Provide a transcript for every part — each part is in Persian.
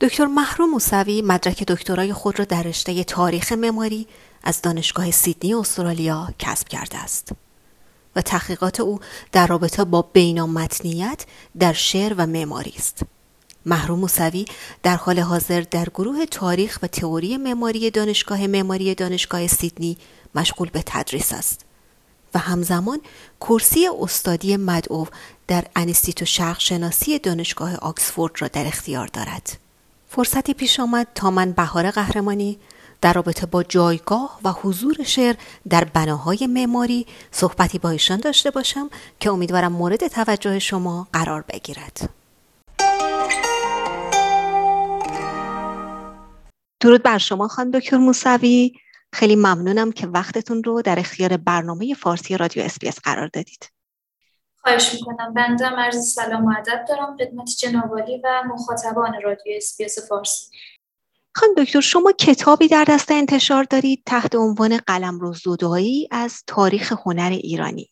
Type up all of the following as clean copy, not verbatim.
دکتر محروم موسوی مدرک دکترای خود را در رشته تاریخ معماری از دانشگاه سیدنی استرالیا کسب کرده است و تحقیقات او در رابطه با بین‌المتنیت در شعر و معماری است. محروم موسوی در حال حاضر در گروه تاریخ و تئوری معماری دانشگاه سیدنی مشغول به تدریس است و همزمان کرسی استادی مدعو در انستیتو شرق شناسی دانشگاه آکسفورد را در اختیار دارد. فرصتی پیش آمد تا من بهار قهرمانی در رابطه با جایگاه و حضور شعر در بناهای معماری صحبتی با ایشان داشته باشم که امیدوارم مورد توجه شما قرار بگیرد. درود بر شما خانم دکتر موسوی، خیلی ممنونم که وقتتون رو در اختیار برنامه فارسی رادیو SBS قرار دادید. خواهش میکنم. بنده هم عرض سلام و ادب دارم خدمت جناب عالی و مخاطبان رادیو SBS فارسی. خانم دکتر، شما کتابی در دست انتشار دارید تحت عنوان قلمرو زدایی از تاریخ هنر ایرانی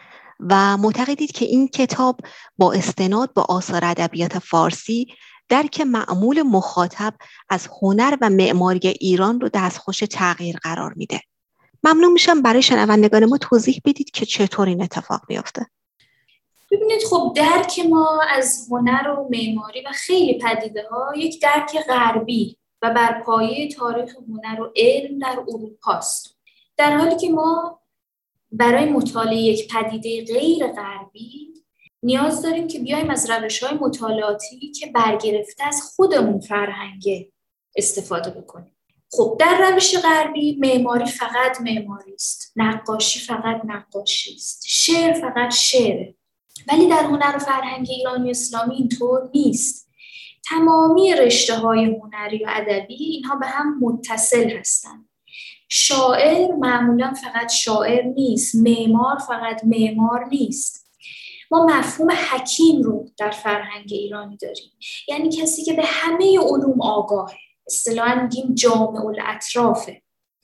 و معتقدید که این کتاب با استناد به آثار ادبیات فارسی درک معمول مخاطب از هنر و معماری ایران رو دستخوش تغییر قرار میده. ممنون میشم برای شنوندگان ما توضیح بدید که چطور این اتفاق میفته. ببینید، خب درک ما از هنر و معماری و خیلی پدیده‌ها یک درک غربی و بر پایه تاریخ هنر و علم در اروپا است، در حالی که ما برای مطالعه یک پدیده غیر غربی نیاز داریم که بیایم از روش‌های مطالعاتی که برگرفته از خودمون فرهنگه استفاده بکنیم. خب در روش غربی معماری فقط معماری است، نقاشی فقط نقاشی است، شعر فقط شعره. ولی در هنر و فرهنگ ایرانی اسلامی اینطور نیست. تمامی رشته‌های هنری و ادبی اینها به هم متصل هستند. شاعر معمولا فقط شاعر نیست، معمار فقط معمار نیست. ما مفهوم حکیم رو در فرهنگ ایرانی داریم، یعنی کسی که به همه علوم آگاهه، اصطلاحاً میگیم جامع الاطرافه.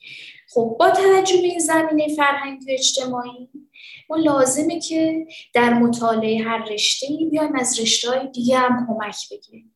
خب با توجه به این زمینه فرهنگی و اجتماعی، ما لازمه که در مطالعه هر رشته‌ای بیایم از رشته‌های دیگه هم کمک بگیریم.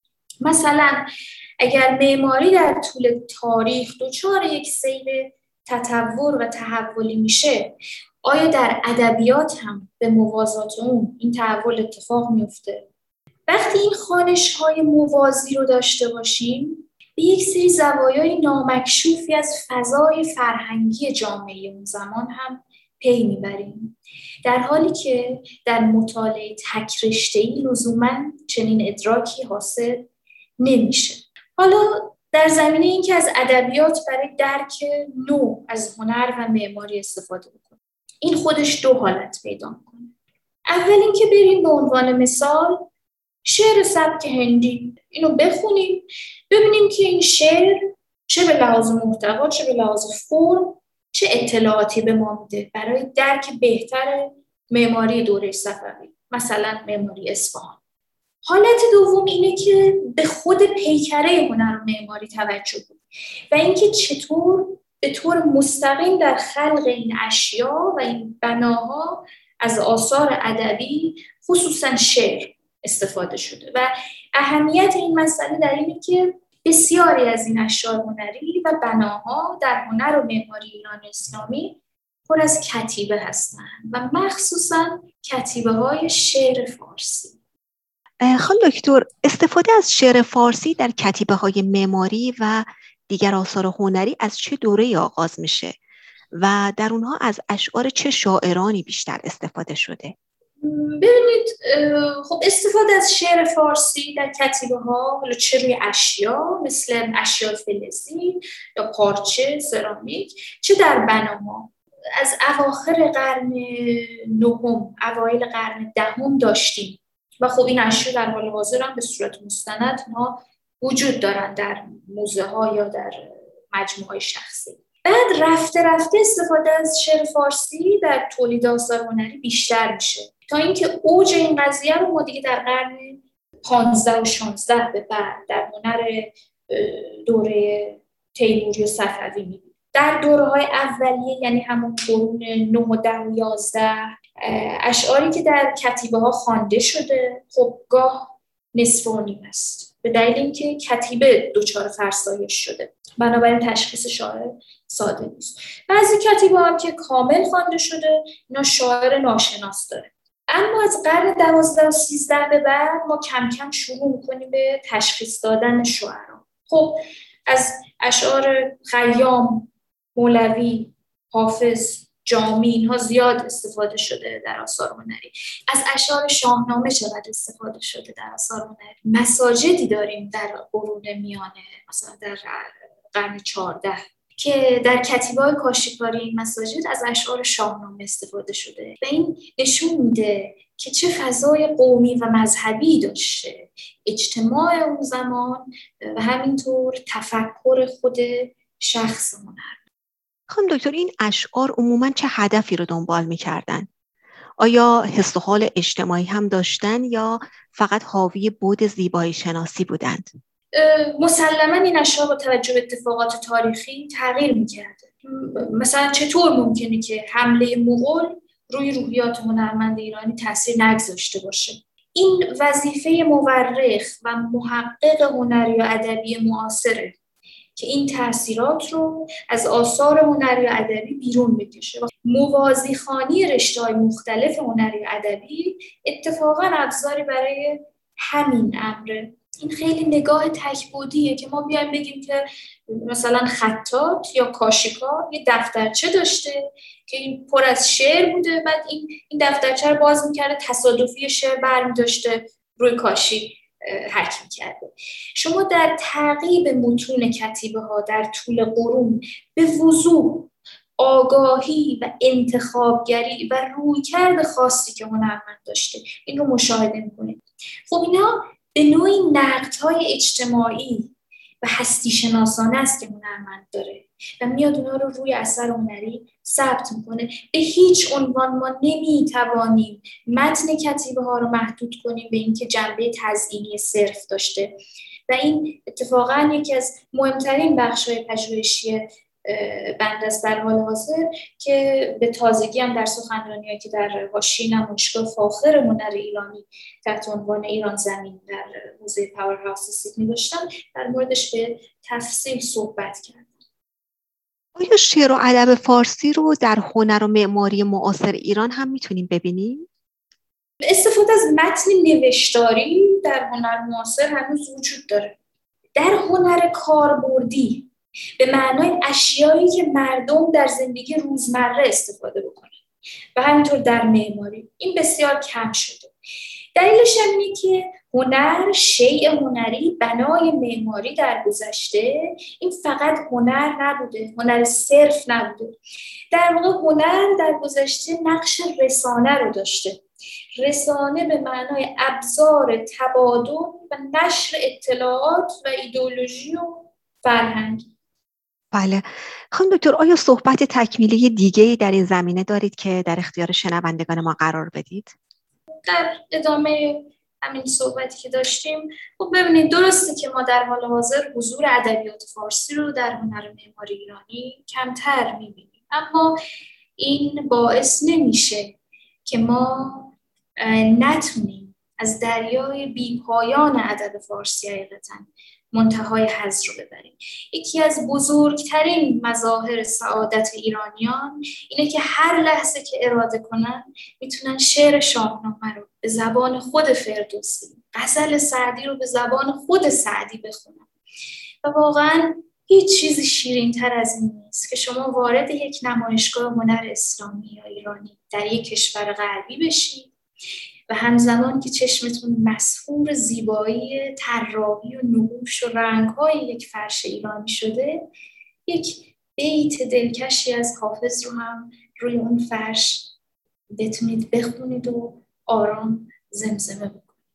مثلا اگر معماری در طول تاریخ دچار یک سیر تطور و تحولی میشه، آیا در ادبیات هم به موازات اون این تحول اتفاق میفته؟ وقتی این خوانش‌های موازی رو داشته باشیم، به یک سری زوایای نامکشوفی از فضای فرهنگی جامعه اون زمان هم پی میبریم، در حالی که در مطالعه تک رشته‌ای لزوماً چنین ادراکی حاصل نمیشه. حالا در زمینه این که از ادبیات برای درک نو از هنر و معماری استفاده بکنیم، این خودش دو حالت پیدا میکنه. اول اینکه بریم به عنوان مثال شعر سبک هندی اینو بخونیم، ببینیم که این شعر چه به لحاظ محتوا چه به لحاظ فرم چه اطلاعاتی به ما میده برای درک بهتر معماری دوره صفوی، مثلا معماری اصفهان. حالت دوم اینه که به خود پیکره هنر و معماری توجه کنیم و اینکه چطور به طور مستقیم در خلق این اشیا و این بناها از آثار ادبی خصوصا شعر استفاده شده و اهمیت این مسئله در اینه که بسیاری از این اشیاء هنری و بناها در هنر و معماری ایران اسلامی پر از کتیبه هستند و مخصوصا کتیبه‌های شعر فارسی. خانم دکتر، استفاده از شعر فارسی در کتیبه‌های معماری و دیگر آثار هنری از چه دوره‌ای آغاز میشه و در اونها از اشعار چه شاعرانی بیشتر استفاده شده؟ ببینید، خب استفاده از شعر فارسی در کتیبه‌ها، حالا چه روی اشیا مثل اشیاء فلزی یا پارچه، سرامیک، چه در بناها از اواخر قرن نهم، اوایل قرن دهم داشتیم و خب این اشیا در حال حاضر هم به صورت مستند ما وجود دارن در موزه ها یا در مجموعه های شخصی. بعد رفته رفته استفاده از شعر فارسی در تولید آثار هنری بیشتر میشه تا اینکه اوج این قضیه رو ما دیگه در قرن 15 و 16 به بعد در هنر دوره تیموری و صفوی میبینیم. در دوره‌های اولیه یعنی همون قرون 9 و 10 و 11 اشعاری که در کتیبه‌ها خوانده شده خب گاه نصف و نیم است، به دلیل اینکه کتیبه دچار فرسایش شده، بنابراین تشخیص شاعر ساده نیست. بعضی کتیبه هم که کامل خوانده شده اینا شاعر ناشناس داره. اما از قرن 12 و 13 به بعد ما کم کم شروع می‌کنیم به تشخیص دادن شاعران. خب از اشعار خیام، مولوی، حافظ، جامی اینها زیاد استفاده شده در آثار هنری. از اشعار شاهنامه چقدر استفاده شده در آثار هنری. مساجدی داریم در قرون میانه، مثلا در قرن 14 که در کتیبه‌های کاشیکاری این مساجد از اشعار شاهنامه استفاده شده و این نشون میده که چه فضای قومی و مذهبی داشته اجتماع اون زمان و همینطور تفکر خود شخص هنر. خانم دکتر، این اشعار عموماً چه هدفی رو دنبال می‌کردن؟ آیا حس و حال اجتماعی هم داشتن یا فقط حاوی بعد زیبایی شناسی بودند؟ مسلماً این اشعار با توجه به اتفاقات تاریخی تغییر می‌کرده. مثلا چطور ممکنه که حمله مغول روی روحیات هنرمند ایرانی تاثیر نگذاشته باشه؟ این وظیفه مورخ و محقق هنری و ادبی معاصره که این تأثیرات رو از آثار هنری و ادبی بیرون بکشه. موازیخوانی رشته‌های مختلف هنری و ادبی اتفاقاً ابزاری برای همین امره. این خیلی نگاه تک‌بعدیه که ما بیایم بگیم که مثلا خطاط یا کاشیکار یه دفترچه داشته که این پر از شعر بوده، بعد این دفترچه رو باز می‌کرده، تصادفی شعر برمی داشته روی کاشی حک می‌کرده. شما در تعقیب متون کتیبه‌ها در طول قرون به وضوح آگاهی و انتخابگری و رویکرد خاصی که هنرمند داشته این رو مشاهده می‌کنید. خب اینا به نوعی نقدهای اجتماعی و هستی شناسانه است که هنرمند داره و میاد اونا رو روی اثر هنری ثبت میکنه. به هیچ عنوان ما نمیتوانیم متن کتیبه ها رو محدود کنیم به اینکه جنبه تزیینی صرف داشته و این اتفاقا یکی از مهمترین بخش‌های پژوهشی بنده است در حال حاضر که به تازگی هم در سخنرانی‌هایی که در حاشیه نمایشگاه فاخر هنر ایرانی تحت عنوان ایران زمین در موزه پاور هاوس سیدنی داشتم در موردش به تفصیل صحبت کردم. آیا شعر و ادب فارسی رو در هنر و معماری معاصر ایران هم میتونیم ببینیم؟ استفاده از متن نوشتاری در هنر معاصر هنوز وجود داره. در هنر کاربردی به معنای اشیایی که مردم در زندگی روزمره استفاده بکنن و همینطور در معماری این بسیار کم شده. دلیلش اینه که هنر، شیء هنری، بنای معماری در گذشته این فقط هنر نبوده، هنر صرف نبوده. در واقع هنر در گذشته نقش رسانه رو داشته. رسانه به معنای ابزار تبادل و نشر اطلاعات و ایدئولوژی و فرهنگ. بله. خانم دکتر، آیا صحبت تکمیلی دیگه‌ای در این زمینه دارید که در اختیار شنوندگان ما قرار بدید؟ در ادامه همین صحبتی که داشتیم، خب ببینید درسته که ما در حال حاضر حضور ادبیات فارسی رو در هنر معماری ایرانی کمتر می‌بینیم، اما این باعث نمیشه که ما نتونیم از دریای بی‌پایان ادب فارسی حقیقتاً منتهای حظ رو ببریم. یکی از بزرگترین مظاهر سعادت ایرانیان اینه که هر لحظه که اراده کنن میتونن شعر شاهنامه رو به زبان خود فردوسی، غزل سعدی رو به زبان خود سعدی بخونن و واقعاً هیچ چیزی شیرین‌تر از این نیست که شما وارد یک نمایشگاه هنر اسلامی یا ایرانی در یک کشور غربی بشید و همزمان که چشمتون مسحور زیبایی طراحی و نقوش و رنگ‌های یک فرش ایرانی شده، یک بیت دلکشی از حافظ رو هم روی اون فرش بتونید بخونید و آرام زمزمه بکنید.